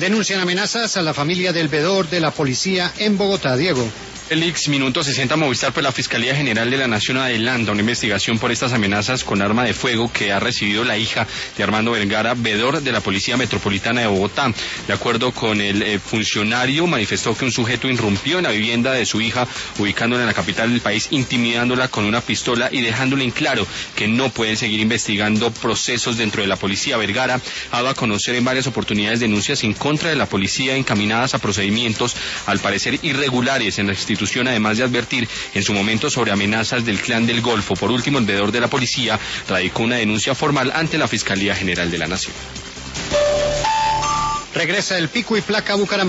Denuncian amenazas a la familia del veedor de la policía en Bogotá. Diego. Félix, minuto 60, Movistar, pues la Fiscalía General de la Nación adelanta una investigación por estas amenazas con arma de fuego que ha recibido la hija de Armando Vergara, veedor de la Policía Metropolitana de Bogotá. De acuerdo con el funcionario, manifestó que un sujeto irrumpió en la vivienda de su hija, ubicándola en la capital del país, intimidándola con una pistola y dejándole en claro que no pueden seguir investigando procesos dentro de la policía. Vergara ha dado a conocer en varias oportunidades denuncias en contra de la policía encaminadas a procedimientos, al parecer irregulares en la institución, además de advertir en su momento sobre amenazas del Clan del Golfo. Por último, el veedor de la policía radicó una denuncia formal ante la Fiscalía General de la Nación. Regresa el pico y placa a Bucaramanga.